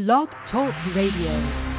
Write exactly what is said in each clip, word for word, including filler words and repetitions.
Blog Talk Radio.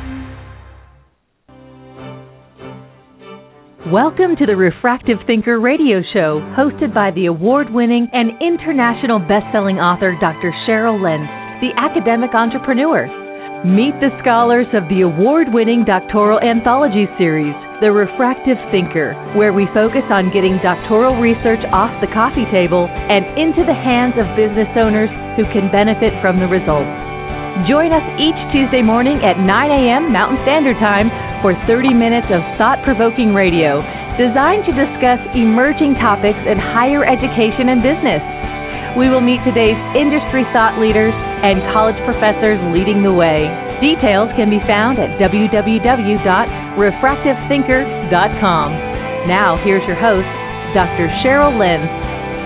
Welcome to the Refractive Thinker radio show, hosted by the award-winning and international best-selling author Doctor Cheryl Lentz, the academic entrepreneur. Meet the scholars of the award-winning doctoral anthology series, The Refractive Thinker, where we focus on getting doctoral research off the coffee table and into the hands of business owners who can benefit from the results. Join us each Tuesday morning at nine a.m. Mountain Standard Time for thirty minutes of thought-provoking radio designed to discuss emerging topics in higher education and business. We will meet today's industry thought leaders and college professors leading the way. Details can be found at w w w dot refractive thinker dot com. Now, here's your host, Doctor Cheryl Lentz.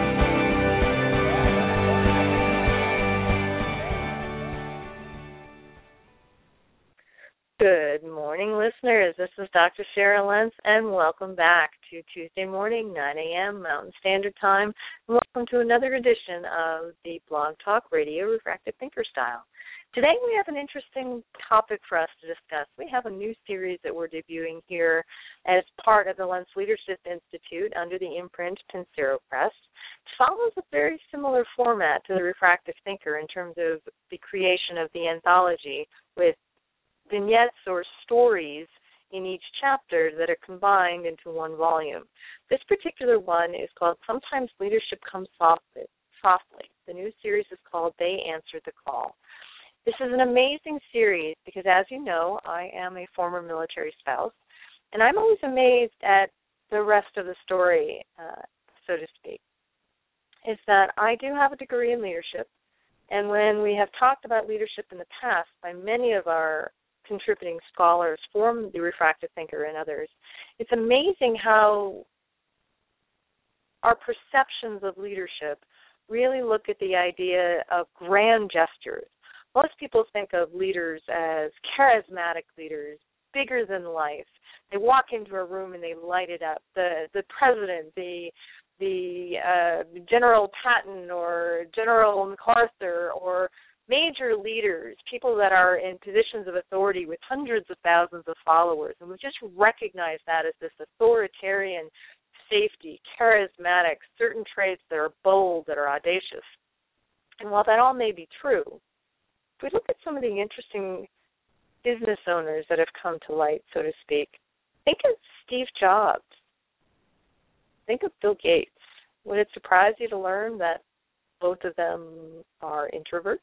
Good morning, listeners. This is Doctor Cheryl Lentz, and welcome back to Tuesday morning, nine a.m. Mountain Standard Time. And welcome to another edition of the Blog Talk Radio Refractive Thinker Style. Today we have an interesting topic for us to discuss. We have a new series that we're debuting here as part of the Lentz Leadership Institute under the imprint Pensero Press. It follows a very similar format to the Refractive Thinker in terms of the creation of the anthology with vignettes or stories in each chapter that are combined into one volume. This particular one is called Sometimes Leadership Comes Softly. Softly. The new series is called They Answered the Call. This is an amazing series because, as you know, I am a former military spouse, and I'm always amazed at the rest of the story, uh, so to speak, is that I do have a degree in leadership, and when we have talked about leadership in the past by many of our contributing scholars from the Refractive Thinker and others, it's amazing how our perceptions of leadership really look at the idea of grand gestures. Most people think of leaders as charismatic leaders, bigger than life. They walk into a room and they light it up. The the president, the the uh, General Patton or General MacArthur or major leaders, people that are in positions of authority with hundreds of thousands of followers, and we just recognize that as this authoritarian safety, charismatic, certain traits that are bold, that are audacious. And while that all may be true, if we look at some of the interesting business owners that have come to light, so to speak, think of Steve Jobs. Think of Bill Gates. Would it surprise you to learn that both of them are introverts?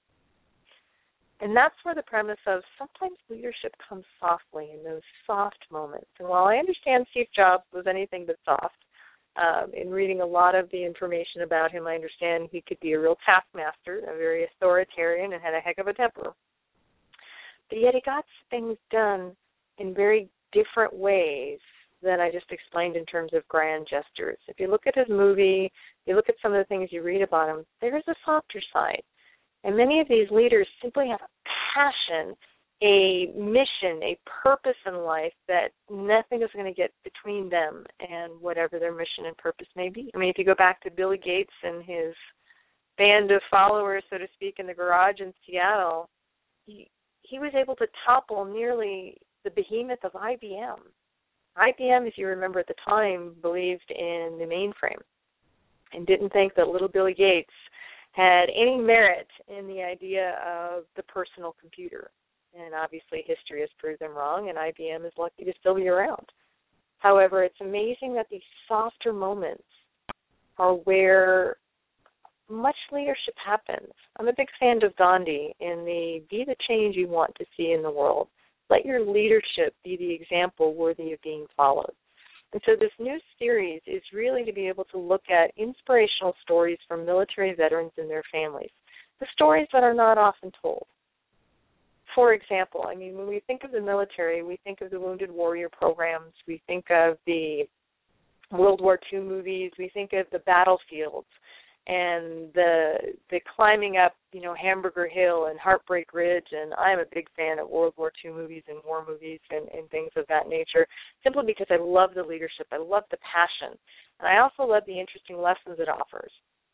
And that's where the premise of sometimes leadership comes softly in those soft moments. And while I understand Steve Jobs was anything but soft, um, in reading a lot of the information about him, I understand he could be a real taskmaster, a very authoritarian, and had a heck of a temper. But yet he got things done in very different ways than I just explained in terms of grand gestures. If you look at his movie, you look at some of the things you read about him, there is a softer side. And many of these leaders simply have a passion, a mission, a purpose in life that nothing is going to get between them and whatever their mission and purpose may be. I mean, if you go back to Billy Gates and his band of followers, so to speak, in the garage in Seattle, he, he was able to topple nearly the behemoth of I B M. I B M, if you remember at the time, believed in the mainframe and didn't think that little Billy Gates had any merit in the idea of the personal computer. And obviously history has proved them wrong, and I B M is lucky to still be around. However, it's amazing that these softer moments are where much leadership happens. I'm a big fan of Gandhi in the be the change you want to see in the world. Let your leadership be the example worthy of being followed. And so this new series is really to be able to look at inspirational stories from military veterans and their families, the stories that are not often told. For example, I mean, when we think of the military, we think of the Wounded Warrior programs, we think of the World War Two movies, we think of the battlefields and the the climbing up, you know, Hamburger Hill and Heartbreak Ridge, and I'm a big fan of World War Two movies and war movies and, and things of that nature, simply because I love the leadership, I love the passion, and I also love the interesting lessons it offers.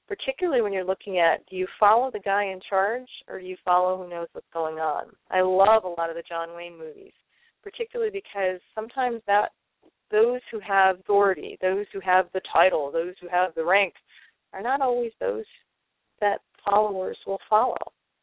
particularly when you're looking at, do you follow the guy in charge or do you follow who knows what's going on? I love a lot of the John Wayne movies, particularly because sometimes that those who have authority, those who have the title, those who have the rank, are not always those that followers will follow.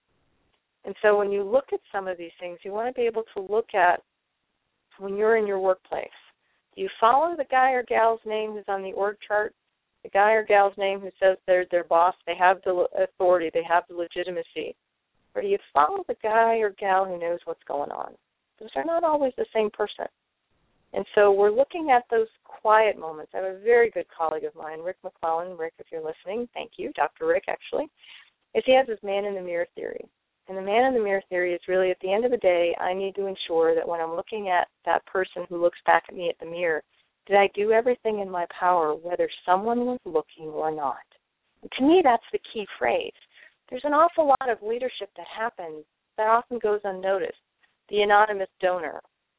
And so when you look at some of these things, you want to be able to look at when you're in your workplace. Do you follow the guy or gal's name who's on the org chart, the guy or gal's name who says they're their boss, they have the authority, they have the legitimacy? Or do you follow the guy or gal who knows what's going on? Those are not always the same person. And so we're looking at those quiet moments. I have a very good colleague of mine, Rick McClellan. Rick, if you're listening, thank you, Doctor Rick, actually, is he has this man-in-the-mirror theory. And the man-in-the-mirror theory is really, at the end of the day, I need to ensure that when I'm looking at that person who looks back at me at the mirror, did I do everything in my power, whether someone was looking or not? And to me, that's the key phrase. There's an awful lot of leadership that happens that often goes unnoticed. The anonymous donor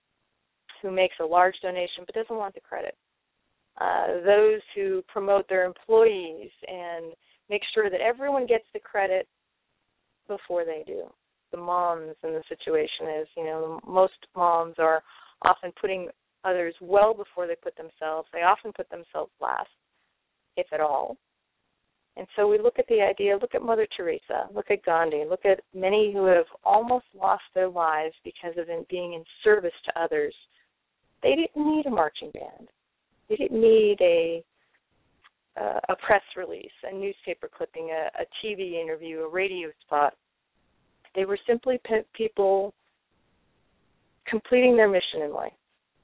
who makes a large donation but doesn't want the credit. Uh, those who promote their employees and make sure that everyone gets the credit before they do. The moms in the situation is, you know, most moms are often putting others well before they put themselves. They often put themselves last, if at all. And so we look at the idea, look at Mother Teresa, look at Gandhi, look at many who have almost lost their lives because of in being in service to others. They didn't need a marching band. They didn't need a uh, a press release, a newspaper clipping, a, a T V interview, a radio spot. They were simply pe- people completing their mission in life.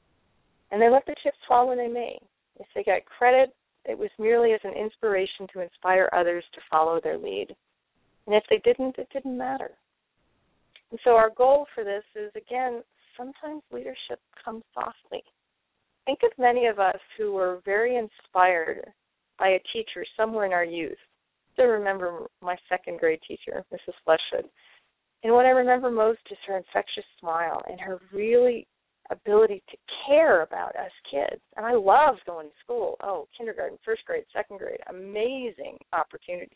And they let the chips fall where they may. If they got credit, it was merely as an inspiration to inspire others to follow their lead. And if they didn't, it didn't matter. And so our goal for this is, again, sometimes leadership comes softly. Think of many of us who were very inspired by a teacher somewhere in our youth. I still remember my second grade teacher, Missus Fleshwood. And what I remember most is her infectious smile and her really ability to care about us kids. And I loved going to school. Oh, kindergarten, first grade, second grade, amazing opportunities.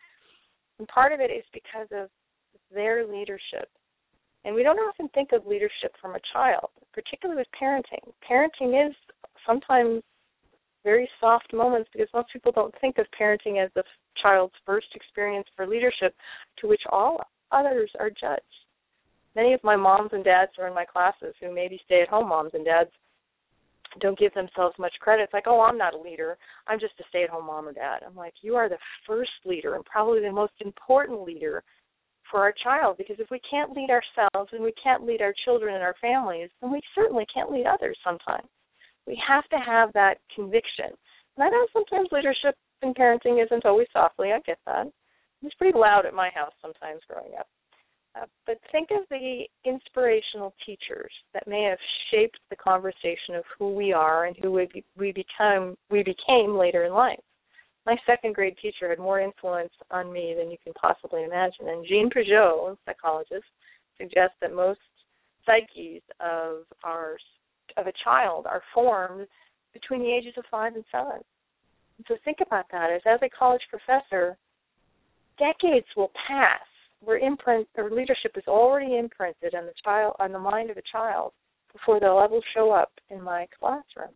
And part of it is because of their leadership. And we don't often think of leadership from a child, particularly with parenting. Parenting is sometimes very soft moments because most people don't think of parenting as the child's first experience for leadership to which all others are judged. Many of my moms and dads who are in my classes who maybe stay-at-home moms and dads don't give themselves much credit. It's like, oh, I'm not a leader. I'm just a stay-at-home mom or dad. I'm like, you are the first leader and probably the most important leader for our child, because if we can't lead ourselves and we can't lead our children and our families, then we certainly can't lead others sometimes. We have to have that conviction. And I know sometimes leadership in parenting isn't always softly. I get that. It was pretty loud at my house sometimes growing up. Uh, but think of the inspirational teachers that may have shaped the conversation of who we are and who we, be, we become we became later in life. My second grade teacher had more influence on me than you can possibly imagine. And Jean Peugeot, a psychologist, suggests that most psyches of our of a child are formed between the ages of five and seven. And so think about that. As as a college professor, decades will pass where imprint or leadership is already imprinted on the child on the mind of a child before they'll ever show up in my classroom.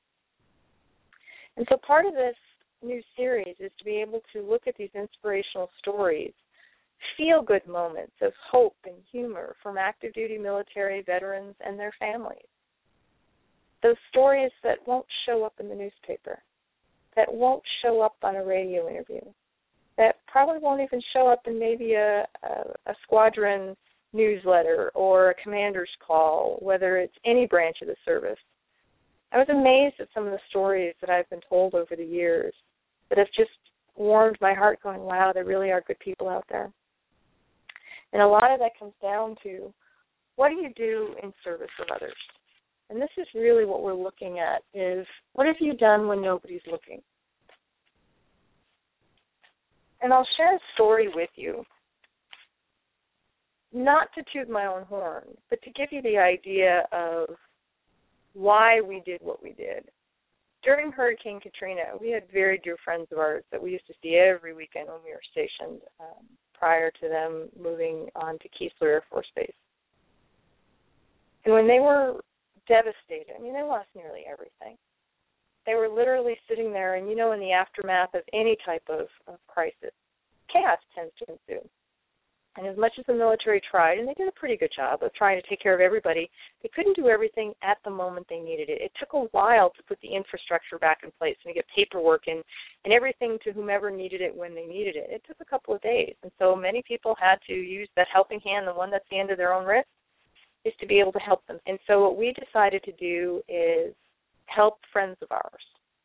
And so part of this new series is to be able to look at these inspirational stories, feel-good moments of hope and humor from active duty military veterans and their families. Those stories that won't show up in the newspaper, that won't show up on a radio interview, that probably won't even show up in maybe a, a, a squadron newsletter or a commander's call, whether it's any branch of the service. I was amazed at some of the stories that I've been told over the years that have just warmed my heart going, wow, there really are good people out there. And a lot of that comes down to, what do you do in service of others? And this is really what we're looking at is, what have you done when nobody's looking? And I'll share a story with you, not to toot my own horn, but to give you the idea of why we did what we did. during Hurricane Katrina, we had very dear friends of ours that we used to see every weekend when we were stationed um, prior to them moving on to Keesler Air Force Base. And when they were devastated, I mean, they lost nearly everything. They were literally sitting there, and you know, in the aftermath of any type of, of crisis, chaos tends to ensue. And as much as the military tried, and they did a pretty good job of trying to take care of everybody, they couldn't do everything at the moment they needed it. It took a while to put the infrastructure back in place and to get paperwork and, and everything to whomever needed it when they needed it. It took a couple of days. And so many people had to use that helping hand, the one that's the end of their own wrist, is to be able to help them. And so what we decided to do is help friends of ours.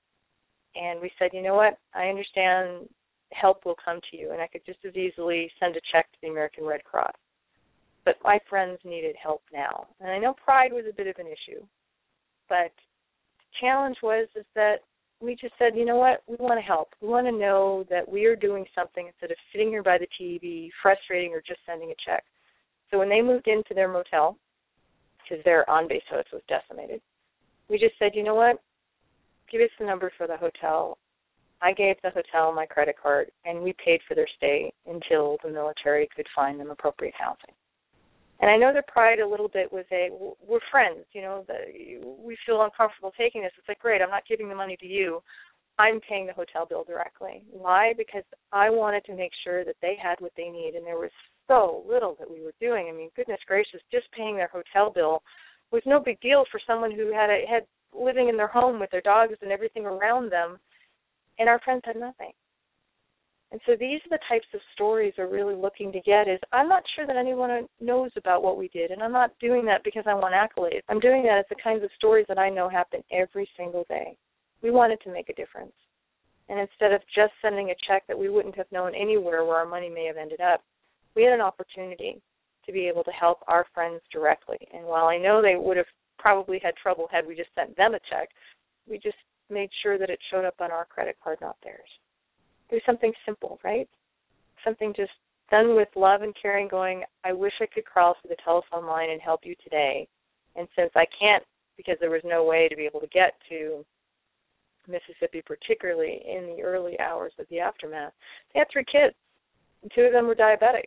And we said, you know what, I understand help will come to you, and I could just as easily send a check to the American Red Cross. But my friends needed help now. And I know pride was a bit of an issue, but the challenge was is that we just said, you know what, we want to help. We want to know that we are doing something instead of sitting here by the T V, frustrating, or just sending a check. So when they moved into their motel, because their on-base host was decimated, we just said, you know what, give us the number for the hotel. I gave the hotel my credit card, and we paid for their stay until the military could find them appropriate housing. And I know their pride a little bit was a, we're friends, you know, the, we feel uncomfortable taking this. It's like, great, I'm not giving the money to you. I'm paying the hotel bill directly. Why? Because I wanted to make sure that they had what they need, and there was so little that we were doing. I mean, goodness gracious, just paying their hotel bill was no big deal for someone who had a, had living in their home with their dogs and everything around them, and our friends had nothing. And so these are the types of stories we're really looking to get is, I'm not sure that anyone knows about what we did, and I'm not doing that because I want accolades. I'm doing that as the kinds of stories that I know happen every single day. We wanted to make a difference. And instead of just sending a check that we wouldn't have known anywhere where our money may have ended up, we had an opportunity to be able to help our friends directly. And while I know they would have probably had trouble had we just sent them a check, we just made sure that it showed up on our credit card, not theirs. It was something simple, right? Something just done with love and caring, going, I wish I could crawl to the telephone line and help you today. And since I can't, because there was no way to be able to get to Mississippi, particularly in the early hours of the aftermath, they had three kids, and two of them were diabetic.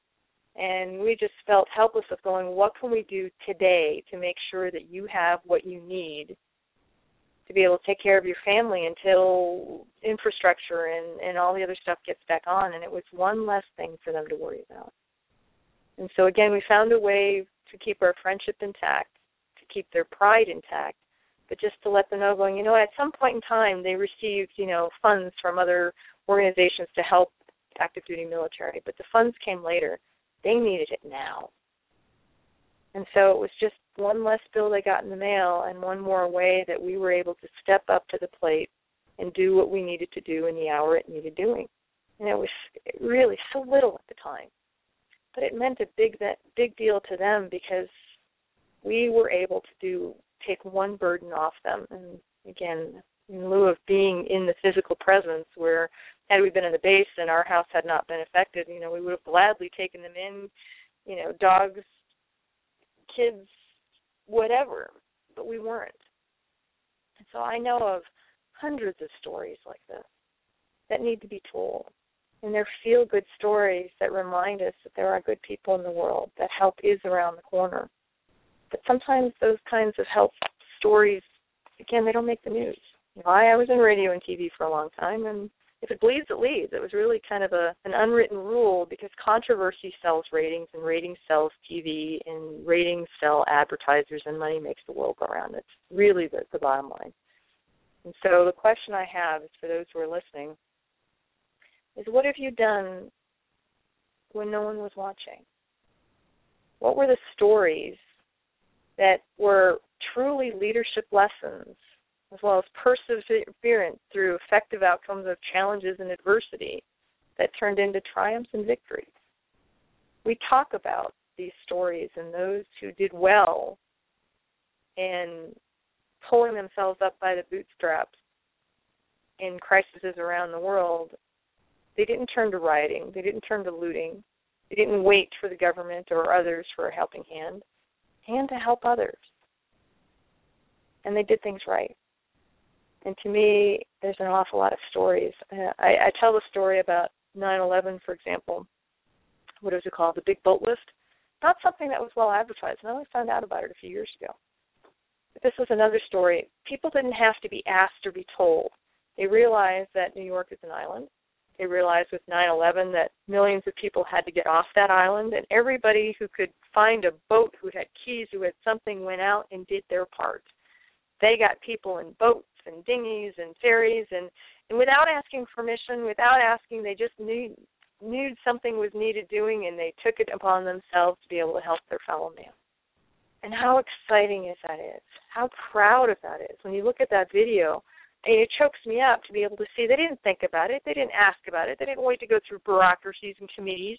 And we just felt helpless of going, what can we do today to make sure that you have what you need to be able to take care of your family until infrastructure and, and all the other stuff gets back on. And it was one less thing for them to worry about. And so, again, we found a way to keep our friendship intact, to keep their pride intact, but just to let them know, going, you know, at some point in time they received, you know, funds from other organizations to help active duty military, but the funds came later. They needed it now. And so it was just one less bill they got in the mail and one more way that we were able to step up to the plate and do what we needed to do in the hour it needed doing. And it was really so little at the time. But it meant a big big deal to them because we were able to do take one burden off them. And, again, in lieu of being in the physical presence where had we been in the base and our house had not been affected, you know, we would have gladly taken them in, you know, dogs, kids, whatever, but we weren't. And so I know of hundreds of stories like this that need to be told. And they're feel-good stories that remind us that there are good people in the world, that help is around the corner. But sometimes those kinds of help stories, again, they don't make the news. You know, I, I was in radio and T V for a long time, and if it bleeds, it leads. It was really kind of a an unwritten rule because controversy sells ratings, and ratings sells T V, and ratings sell advertisers, and money makes the world go round. It's really the, the bottom line. And so the question I have is for those who are listening is, what have you done when no one was watching? What were the stories that were truly leadership lessons, as well as perseverance through effective outcomes of challenges and adversity that turned into triumphs and victories? We talk about these stories and those who did well in pulling themselves up by the bootstraps in crises around the world. They didn't turn to rioting. They didn't turn to looting. They didn't wait for the government or others for a helping hand, and to help others. And they did things right. And to me, there's an awful lot of stories. Uh, I, I tell the story about nine eleven, for example. What is it called? The Big Boat Lift. Not something that was well advertised. And I only found out about it a few years ago. But this was another story. People didn't have to be asked or be told. They realized that New York is an island. They realized with nine eleven that millions of people had to get off that island, and everybody who could find a boat, who had keys, who had something, went out and did their part. They got people in boats and dinghies and ferries, and, and without asking permission, without asking, they just knew, knew something was needed doing, and they took it upon themselves to be able to help their fellow man. And how exciting is that is? How proud of that is. When you look at that video, and it chokes me up to be able to see they didn't think about it, they didn't ask about it, they didn't wait to go through bureaucracies and committees.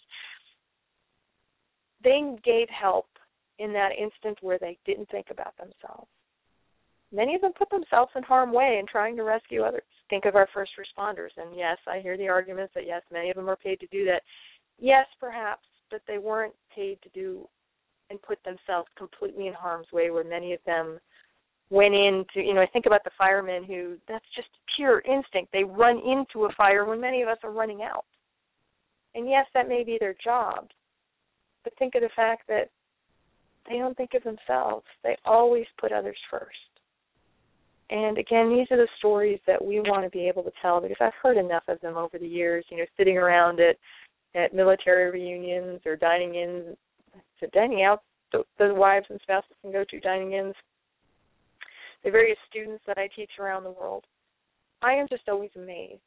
They gave help in that instant where they didn't think about themselves. Many of them put themselves in harm's way in trying to rescue others. Think of our first responders, and yes, I hear the arguments that yes, many of them are paid to do that. Yes, perhaps, but they weren't paid to do and put themselves completely in harm's way, where many of them went into, you know, I think about the firemen who, that's just pure instinct. They run into a fire when many of us are running out. And yes, that may be their job, but think of the fact that they don't think of themselves. They always put others first. And again, these are the stories that we want to be able to tell, because I've heard enough of them over the years, you know, sitting around at, at military reunions or dining in, so dining out, the, the wives and spouses can go to dining ins, the various students that I teach around the world. I am just always amazed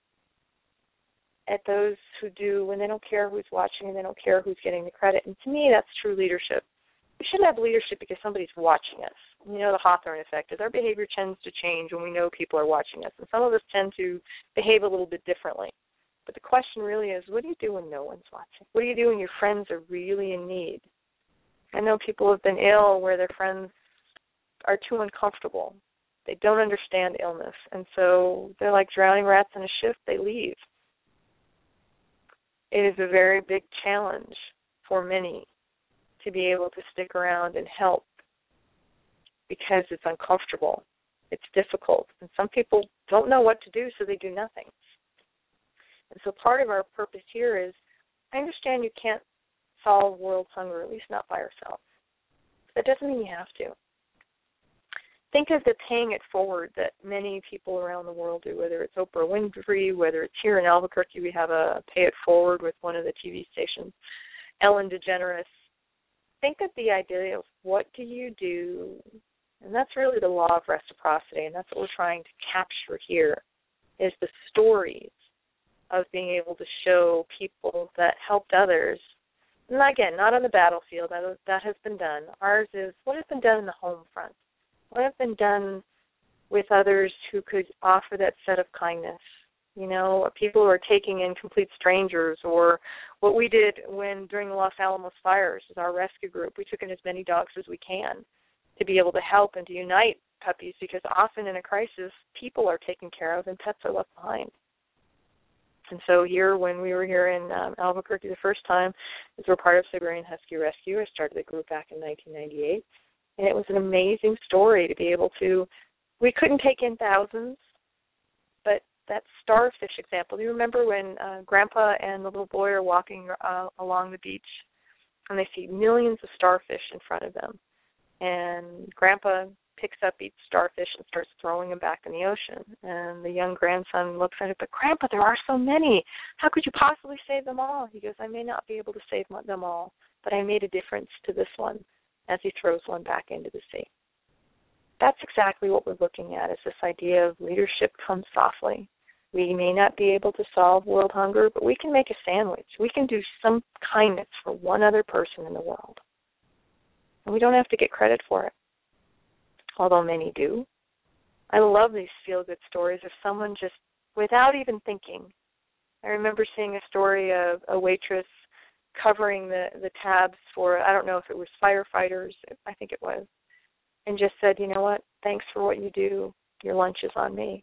at those who do, when they don't care who's watching and they don't care who's getting the credit. And to me, that's true leadership. We shouldn't have leadership because somebody's watching us. You know, the Hawthorne effect is our behavior tends to change when we know people are watching us. And some of us tend to behave a little bit differently. But the question really is, what do you do when no one's watching? What do you do when your friends are really in need? I know people have been ill where their friends are too uncomfortable. They don't understand illness. And so they're like drowning rats in a shift. They leave. It is a very big challenge for many to be able to stick around and help because it's uncomfortable. It's difficult. And some people don't know what to do, so they do nothing. And so part of our purpose here is, I understand you can't solve world hunger, at least not by yourself. That doesn't mean you have to. Think of the paying it forward that many people around the world do, whether it's Oprah Winfrey, whether it's here in Albuquerque, we have a pay it forward with one of the T V stations, Ellen DeGeneres. Think of the idea of what do you do, and that's really the law of reciprocity, and that's what we're trying to capture here, is the stories of being able to show people that helped others. And again, not on the battlefield, that, that has been done. Ours is what has been done in the home front. What has been done with others who could offer that set of kindness? You know, people who are taking in complete strangers, or what we did when during the Los Alamos fires as our rescue group, we took in as many dogs as we can to be able to help and to unite puppies, because often in a crisis, people are taken care of and pets are left behind. And so here, when we were here in um, Albuquerque the first time, as we're part of Siberian Husky Rescue, I started the group back in nineteen ninety-eight. And it was an amazing story to be able to, we couldn't take in thousands, but that starfish example, do you remember when uh, Grandpa and the little boy are walking uh, along the beach and they see millions of starfish in front of them? And Grandpa picks up each starfish and starts throwing them back in the ocean. And the young grandson looks at it, but Grandpa, there are so many. How could you possibly save them all? He goes, I may not be able to save them all, but I made a difference to this one, as he throws one back into the sea. That's exactly what we're looking at, is this idea of leadership comes softly. We may not be able to solve world hunger, but we can make a sandwich. We can do some kindness for one other person in the world. And we don't have to get credit for it, although many do. I love these feel-good stories of someone just, without even thinking. I remember seeing a story of a waitress covering the, the tabs for, I don't know if it was firefighters, I think it was, and just said, you know what, thanks for what you do. Your lunch is on me.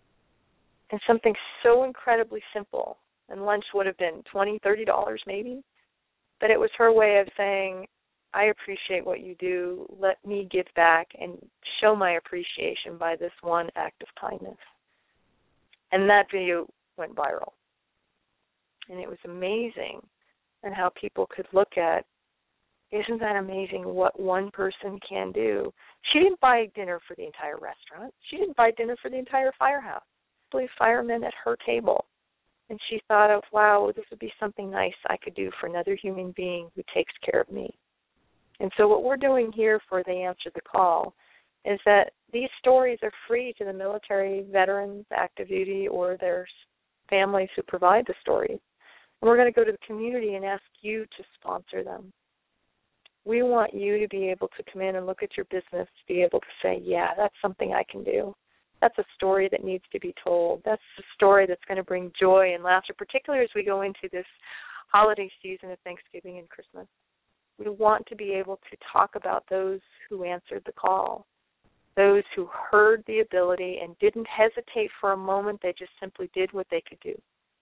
And something so incredibly simple, and lunch would have been twenty dollars, thirty dollars maybe, but it was her way of saying, I appreciate what you do. Let me give back and show my appreciation by this one act of kindness. And that video went viral. And it was amazing and how people could look at, isn't that amazing what one person can do? She didn't buy dinner for the entire restaurant. She didn't buy dinner for the entire firehouse. I believe firemen at her table. And she thought of, wow, this would be something nice I could do for another human being who takes care of me. And so what we're doing here for They Answer the Call is that these stories are free to the military, veterans, active duty, or their families who provide the stories. And we're going to go to the community and ask you to sponsor them. We want you to be able to come in and look at your business, to be able to say, yeah, that's something I can do. That's a story that needs to be told. That's a story that's going to bring joy and laughter, particularly as we go into this holiday season of Thanksgiving and Christmas. We want to be able to talk about those who answered the call, those who heard the ability and didn't hesitate for a moment. They just simply did what they could do.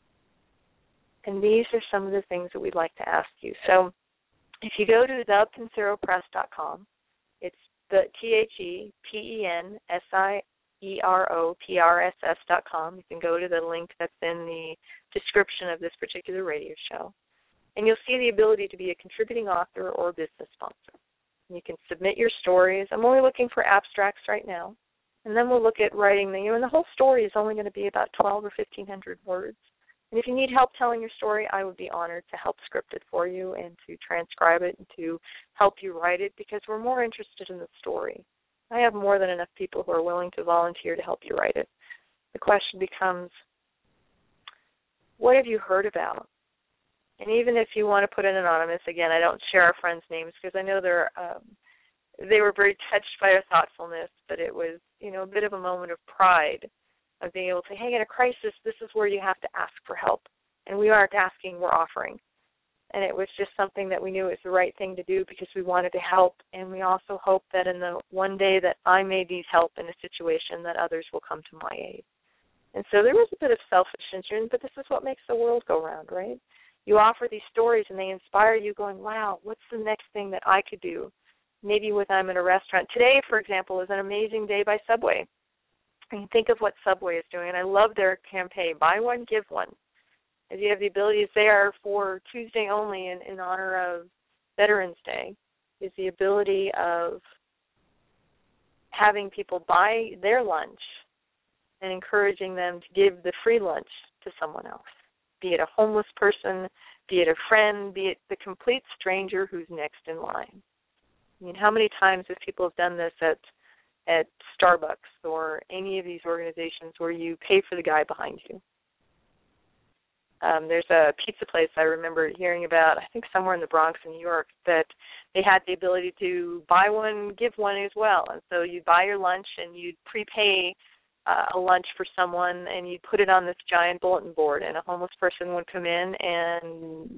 And these are some of the things that we'd like to ask you. So if you go to the Pensero Press dot com, it's the T H E P E N S I E R O P R S S dot com. You can go to the link that's in the description of this particular radio show. And you'll see the ability to be a contributing author or a business sponsor. You can submit your stories. I'm only looking for abstracts right now. And then we'll look at writing the, you know, and the whole story is only going to be about twelve or fifteen hundred words. And if you need help telling your story, I would be honored to help script it for you and to transcribe it and to help you write it, because we're more interested in the story. I have more than enough people who are willing to volunteer to help you write it. The question becomes, what have you heard about? And even if you want to put in anonymous, again, I don't share our friends' names because I know they're um, they were very touched by our thoughtfulness, but it was, you know, a bit of a moment of pride of being able to say, hey, in a crisis, this is where you have to ask for help. And we aren't asking, we're offering. And it was just something that we knew was the right thing to do because we wanted to help. And we also hope that in the one day that I may need help in a situation, that others will come to my aid. And so there was a bit of selfish interest, but this is what makes the world go round, right? You offer these stories and they inspire you going, wow, what's the next thing that I could do? Maybe when I'm in a restaurant. Today, for example, is an amazing day by Subway. And think of what Subway is doing. And I love their campaign, buy one, give one. As you have the ability, it's there for Tuesday only in, in honor of Veterans Day, is the ability of having people buy their lunch and encouraging them to give the free lunch to someone else, be it a homeless person, be it a friend, be it the complete stranger who's next in line. I mean, how many times have people have done this at at Starbucks or any of these organizations where you pay for the guy behind you? Um, there's a pizza place I remember hearing about, I think somewhere in the Bronx in New York, that they had the ability to buy one, give one as well. And so you'd buy your lunch and you'd prepay uh, a lunch for someone and you'd put it on this giant bulletin board, and a homeless person would come in and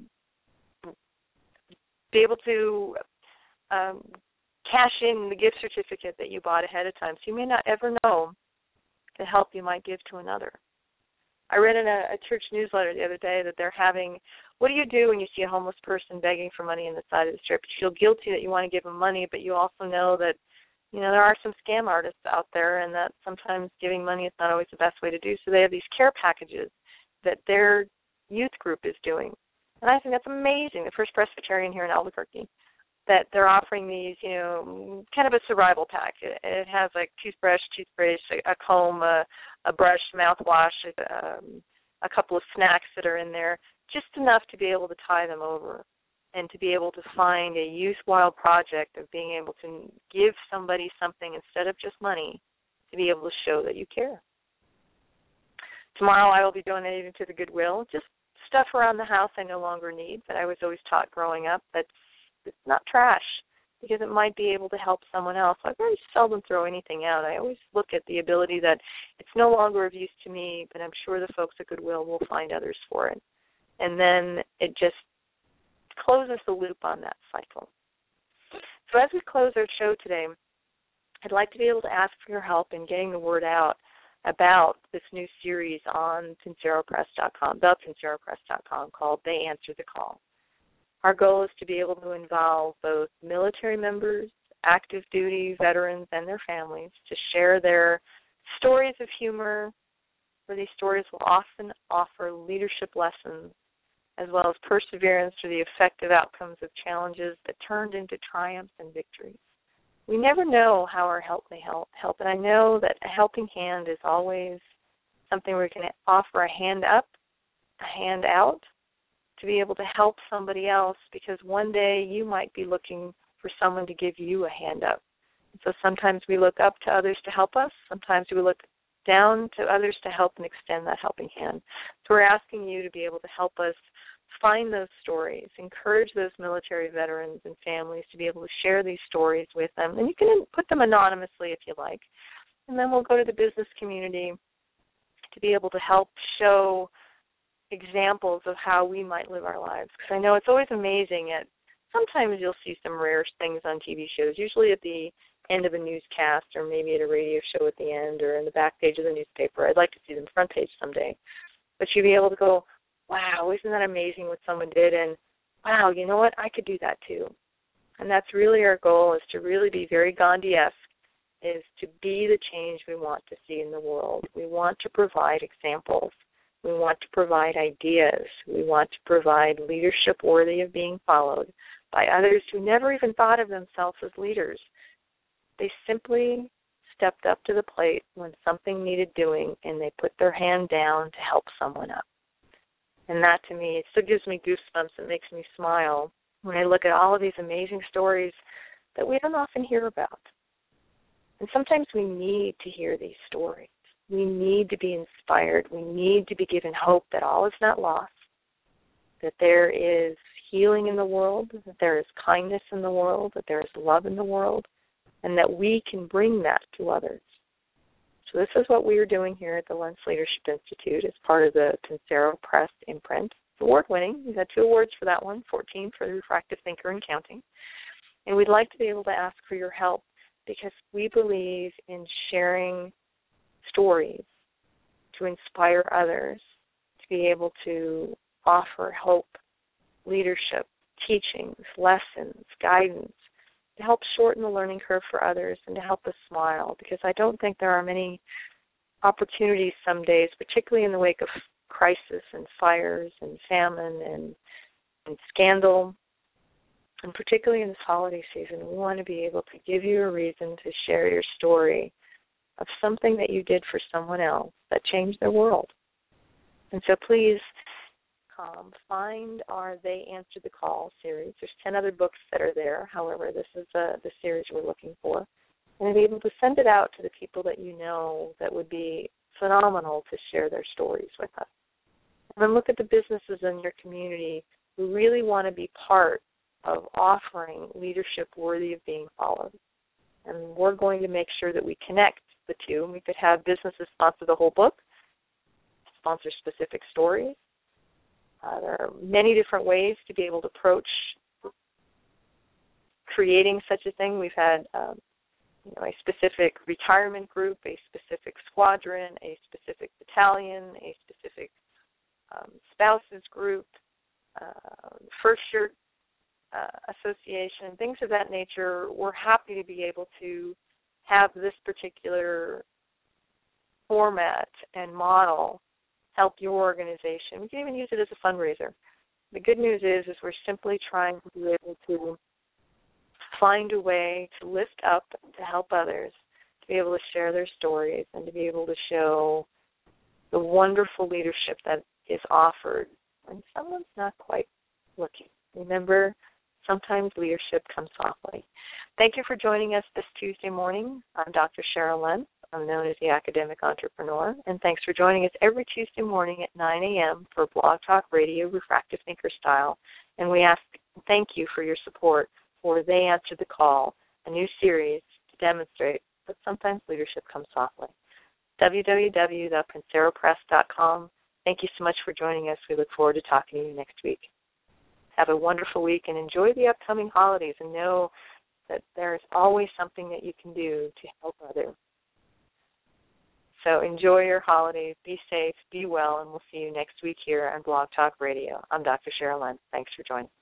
be able to um, cash in the gift certificate that you bought ahead of time. So you may not ever know the help you might give to another. I read in a, a church newsletter the other day that they're having, what do you do when you see a homeless person begging for money on the side of the street? You feel guilty that you want to give them money, but you also know that, you know, there are some scam artists out there and that sometimes giving money is not always the best way to do. So they have these care packages that their youth group is doing. And I think that's amazing, the First Presbyterian here in Albuquerque, that they're offering these, you know, kind of a survival pack. It, it has like toothbrush, toothpaste, a, a comb, a, a brush, mouthwash, um, a couple of snacks that are in there, just enough to be able to tie them over and to be able to find a youth-wild project of being able to give somebody something instead of just money, to be able to show that you care. Tomorrow I will be donating to the Goodwill, just stuff around the house I no longer need, but I was always taught growing up that it's not trash because it might be able to help someone else. I very seldom throw anything out. I always look at the ability that it's no longer of use to me, but I'm sure the folks at Goodwill will find others for it. And then it just closes the loop on that cycle. So as we close our show today, I'd like to be able to ask for your help in getting the word out about this new series on Pensero Press dot com, the Pensero Press dot com, called They Answer the Call. Our goal is to be able to involve both military members, active duty veterans, and their families to share their stories of humor, where these stories will often offer leadership lessons as well as perseverance through the effective outcomes of challenges that turned into triumphs and victories. We never know how our help may help, help, and I know that a helping hand is always something where we can offer a hand up, a hand out, to be able to help somebody else, because one day you might be looking for someone to give you a hand up. So sometimes we look up to others to help us. Sometimes we look down to others to help and extend that helping hand. So we're asking you to be able to help us find those stories, encourage those military veterans and families to be able to share these stories with them. And you can put them anonymously if you like. And then we'll go to the business community to be able to help show examples of how we might live our lives. Because I know it's always amazing at, sometimes you'll see some rare things on T V shows, usually at the end of a newscast or maybe at a radio show at the end or in the back page of the newspaper. I'd like to see them front page someday. But you'll be able to go, wow, isn't that amazing what someone did? And wow, you know what, I could do that too. And that's really our goal, is to really be very Gandhi-esque, is to be the change we want to see in the world. We want to provide examples. We want to provide ideas. We want to provide leadership worthy of being followed by others who never even thought of themselves as leaders. They simply stepped up to the plate when something needed doing, and they put their hand down to help someone up. And that, to me, it still gives me goosebumps. It makes me smile when I look at all of these amazing stories that we don't often hear about. And sometimes we need to hear these stories. We need to be inspired. We need to be given hope that all is not lost, that there is healing in the world, that there is kindness in the world, that there is love in the world, and that we can bring that to others. So this is what we are doing here at the Lentz Leadership Institute as part of the Pensero Press imprint. It's award-winning. We've had two awards for that one, fourteen for the Refractive Thinker and counting. And we'd like to be able to ask for your help, because we believe in sharing stories to inspire others, to be able to offer hope, leadership, teachings, lessons, guidance, to help shorten the learning curve for others and to help us smile, because I don't think there are many opportunities some days, particularly in the wake of crisis and fires and famine and, and scandal, and particularly in this holiday season. We want to be able to give you a reason to share your story of something that you did for someone else that changed their world. And so please um, find our They Answer the Call series. There's ten other books that are there. However, this is uh, the series we're looking for. And be able to send it out to the people that you know that would be phenomenal to share their stories with us. And then look at the businesses in your community who really want to be part of offering leadership worthy of being followed. And we're going to make sure that we connect the two. We could have businesses sponsor the whole book, sponsor specific stories. Uh, there are many different ways to be able to approach creating such a thing. We've had um, you know, a specific retirement group, a specific squadron, a specific battalion, a specific um, spouses group, uh, first shirt uh, association, things of that nature. We're happy to be able to have this particular format and model help your organization. We can even use it as a fundraiser. The good news is, is we're simply trying to be able to find a way to lift up, to help others, to be able to share their stories, and to be able to show the wonderful leadership that is offered when someone's not quite looking. Remember, sometimes leadership comes softly. Thank you for joining us this Tuesday morning. I'm Doctor Cheryl Lentz. I'm known as the Academic Entrepreneur, and thanks for joining us every Tuesday morning at nine a.m. for Blog Talk Radio Refractive Thinker Style. And we ask, thank you for your support for They Answer the Call, a new series to demonstrate that sometimes leadership comes softly. w w w dot pensero press dot com. Thank you so much for joining us. We look forward to talking to you next week. Have a wonderful week and enjoy the upcoming holidays, and know that there is always something that you can do to help others. So enjoy your holidays, be safe, be well, and we'll see you next week here on Blog Talk Radio. I'm Doctor Cheryl Lentz. Thanks for joining.